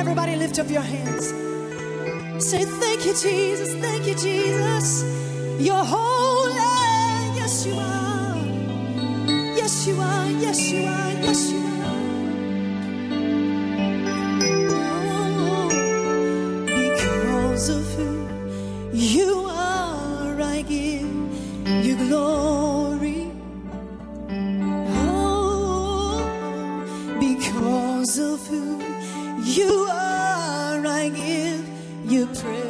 everybody lift up your hands. Say, thank you, Jesus, thank you, Jesus. You're holy, yes you are. Yes you are, yes you are, yes you are. Oh, because of who you are, I give you glory. Oh, because of who you are, I give you praise.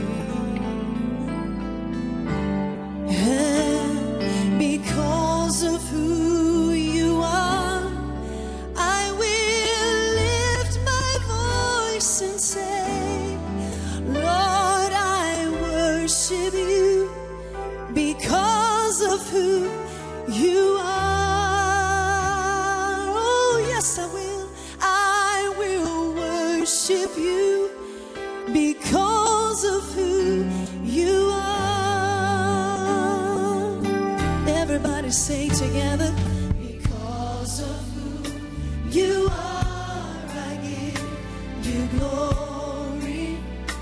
And because of who you are, I will lift my voice and say, Lord, I worship you because of who you are. Oh, yes, I will. I will worship you because of who you are. Everybody say together, because of who you are, I give you glory.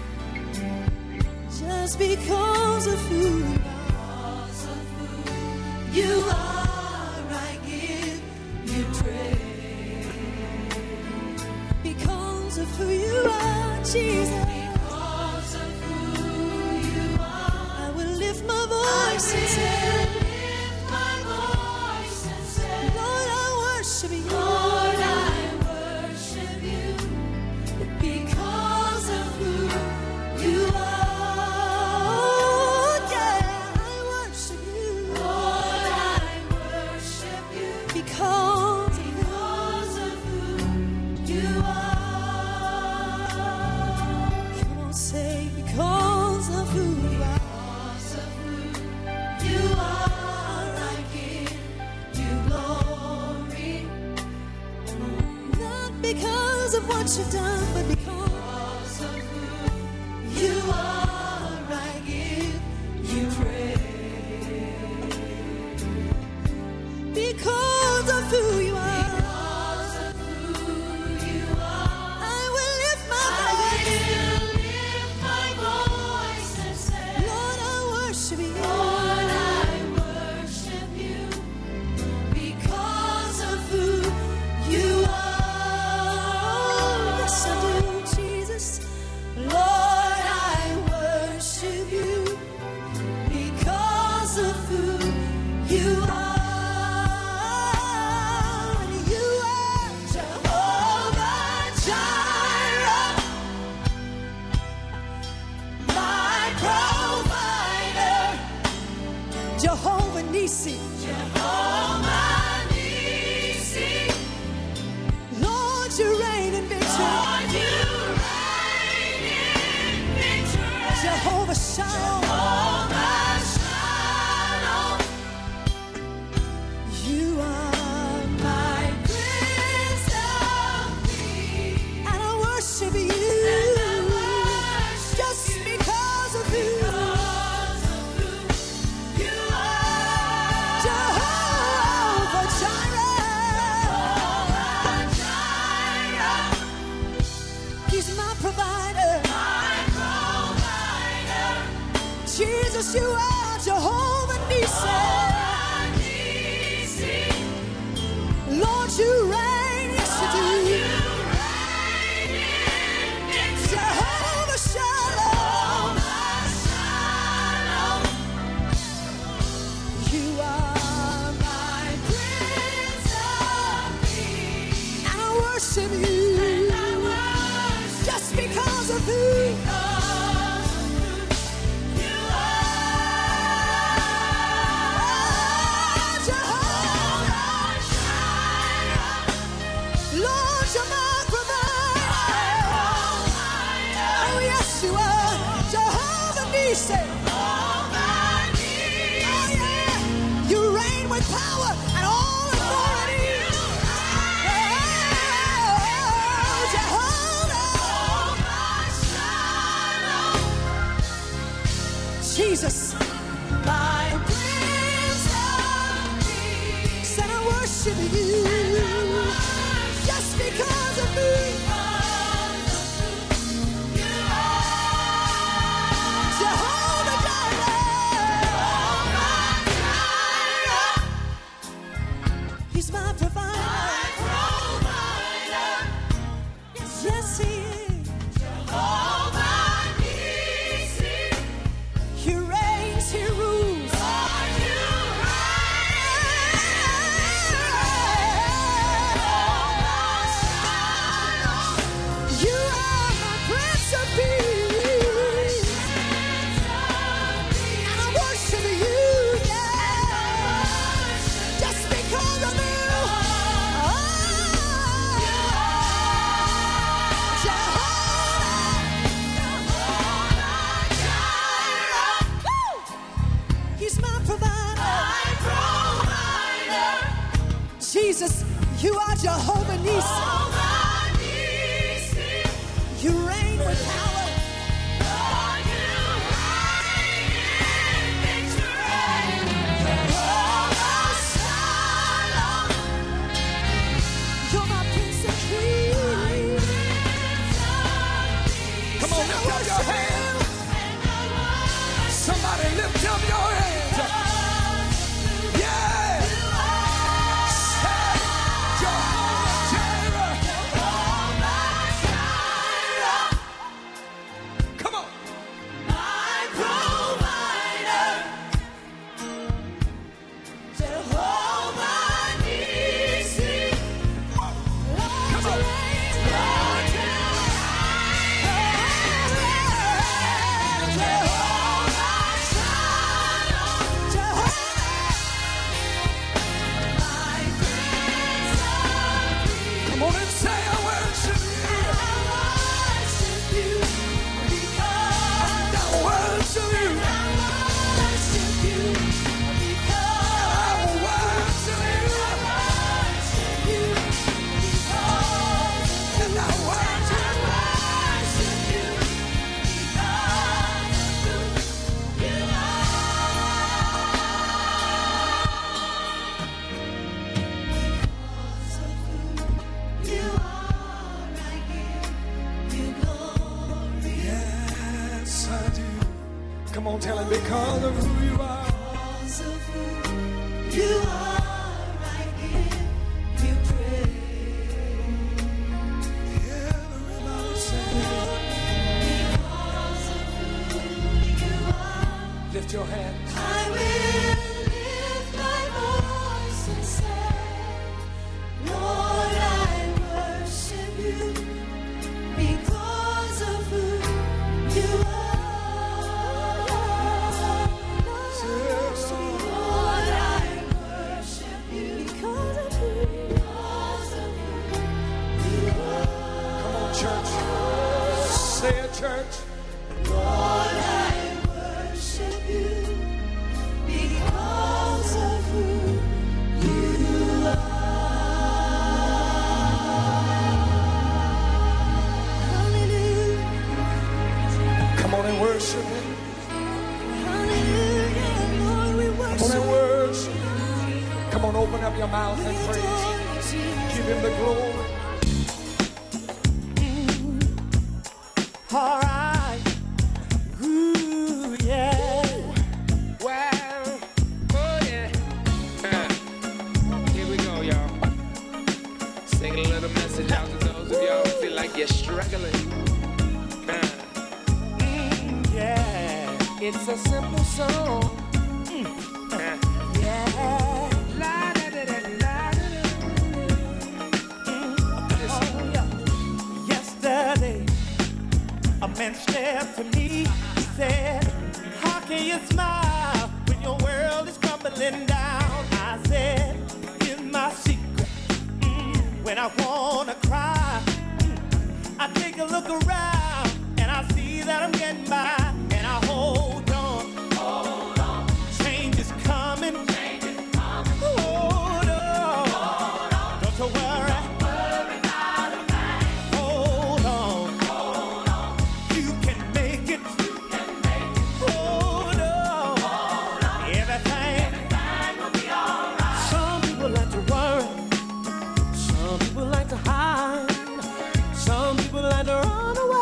Just because of who you are, I give you praise. Because of who you are, Jesus. Because of who you are, I will lift my voice and say, Lord, I worship you. Lord, I worship you because of who you are. Oh, yeah, I worship you. Lord, I worship you because of who you are. Come on, say, because of who you are. Because of who you are, I give you glory. Not because of what you've done, but because of who you are, I give you praise. Because of who you are, I will lift my voice and say, Lord, I worship you. Lord, I worship you because of who you are. Yes, I do, Jesus. Lord, I worship you because of who you are. And you are Jehovah Jireh, my provider. Jehovah Nissi. Jehovah Nissi. Lord, you reign in victory. Lord, you reign in victory. Jehovah Shalom. Jehovah Shalom. You are my Prince of Peace. And I worship you. Just because of who you are. Jehovah Jireh. He's my provider. Jesus, you are Jehovah Nissi. Lord, you reign, yes you do. Jehovah Shalom. You are my Prince of Peace. And I worship you. Just because of who you are. Jehovah Jireh. Lord, you're my provider. Oh, yes, you are. Jehovah Nissi. Oh, yeah. You reign with power and all authority. Oh, Jehovah. Jesus. My Prince of Peace. And I worship you. Just because of me. Jehovah Nissi. You reign with power. You're my Prince of Peace. Come on, lift up your hands. Somebody lift up your hands. Yeah. Say, Jehovah Jireh. Come on. My provider. Jehovah Nissi. Come on. Come on and say, I worship you. And I worship you. I worship you. And I worship Yes, I do. Come on, tell him because of who you are. You are, I give you praise. Everybody say, Because of who you are, lift your hands. I will lift my voice and say, Lord, I worship you because of who you are. Lord, I worship you because of who you are. Come on, church. Say it, church. Lord, I worship you because of who you are. Hallelujah. Come on and worship him. Hallelujah. Lord, we Come on worship and worship. Come on, open up your mouth and you. praise. Give him the glory. All right. Ooh, yeah. Well, oh yeah. Here we go, y'all. Singing a little message out to those of y'all who feel like you're struggling. Yeah. It's a simple song. Yeah. Oh, yeah. Yesterday, a man stepped to me. He said, how can you smile when your world is crumbling down? I said, here's my secret. When I wanna cry, I take a look around and I see that I'm getting by, and I hold on. Change is coming. Hold on. Don't you worry. Hold on. You can make it. Hold on. Everything will be alright. Some people like to worry. Some people like to hide. Some people like to run away.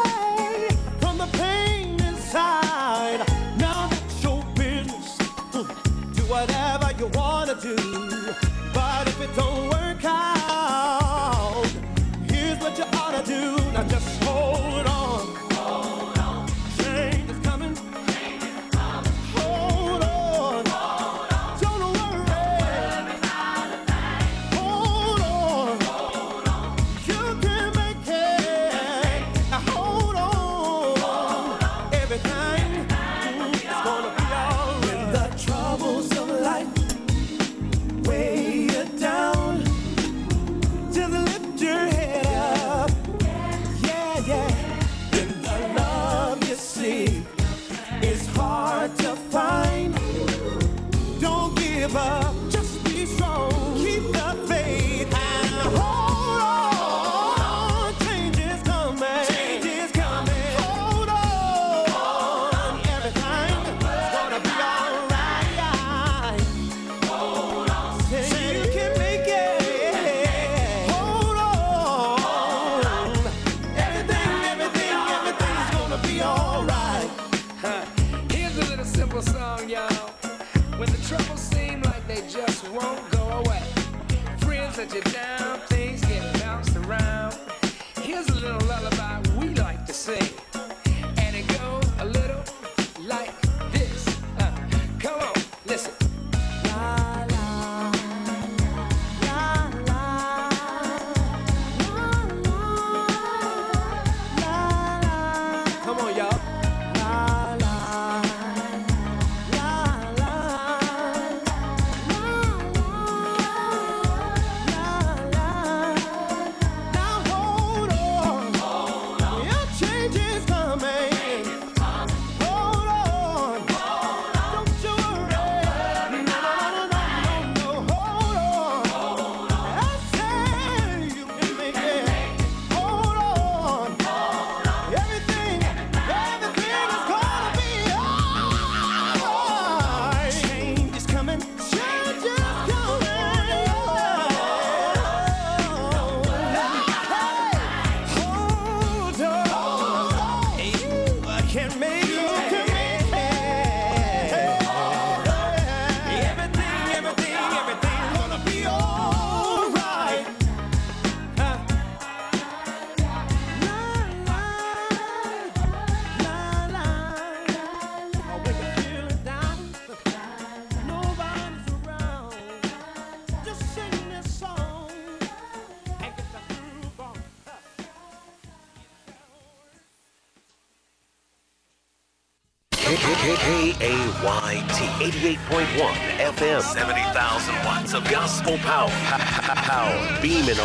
KAYT 88.1 FM, 70,000 watts of gospel power. Beaming